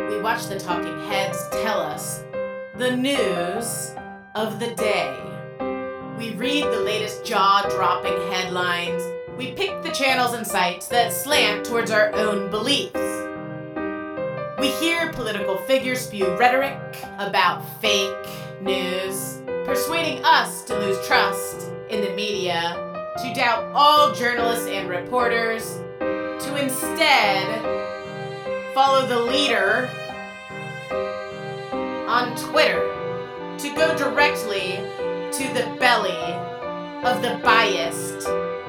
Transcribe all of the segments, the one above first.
We watch the talking heads tell us the news of the day. We read the latest jaw-dropping headlines. We pick the channels and sites that slant towards our own beliefs. We hear political figures spew rhetoric about fake news, persuading us to lose trust in the media, to doubt all journalists and reporters, to instead follow the leader on Twitter, to go directly to the belly of the biased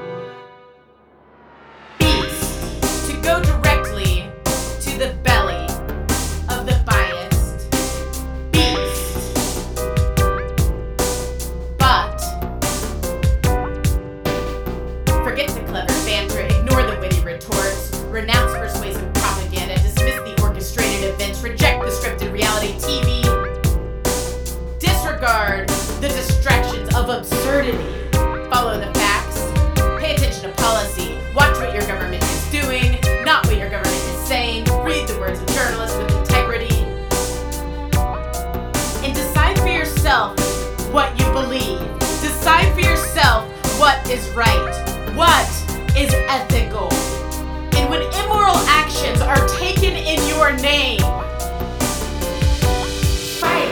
beast, to go directly to the belly of the biased beast. But forget the clever banter, ignore the witty retorts, renounce persuasive propaganda, dismiss the orchestrated events, reject the scripted reality TV, disregard the distractions of absurdity, follow the facts, pay attention to policy, watch what your government is doing, not what your government is saying, read the words of journalists with integrity, and decide for yourself what you believe. Decide for yourself what is right, what is ethical. And when immoral actions are taken in your name, fight.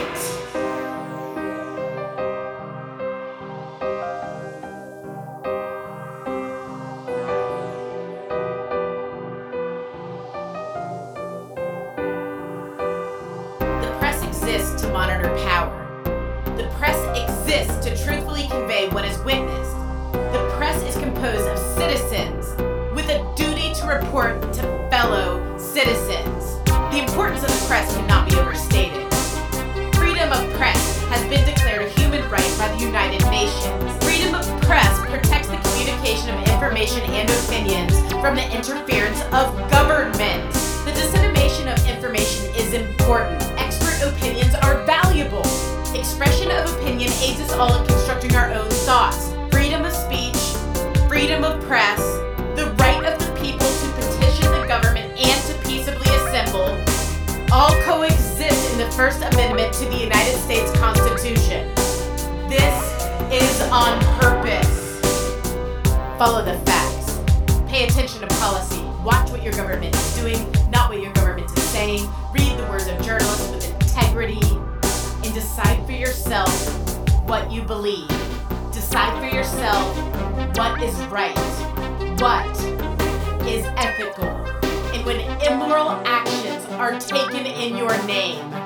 The press exists to monitor power. The press exists to truthfully convey what is witnessed. The press is composed of citizens with a duty to report to fellow citizens. The importance of the press cannot be overstated. Freedom of press has been declared a human right by the United Nations. Freedom of press protects the communication of information and opinions from the interference of government. The dissemination of information is important. Expert opinions are valuable. Expression of opinion aids us all in constructing our own thoughts. Freedom of speech, freedom of press, the right of the people to petition the government and to peaceably assemble, all coexist in the First Amendment to the United States Constitution. This is on purpose. Follow the facts. Pay attention to policy. Watch what your government is doing, not what your government is saying. Read the words of journalists with integrity, and decide for yourself what you believe. Decide for yourself what is right, what is ethical, and when immoral actions are taken in your name,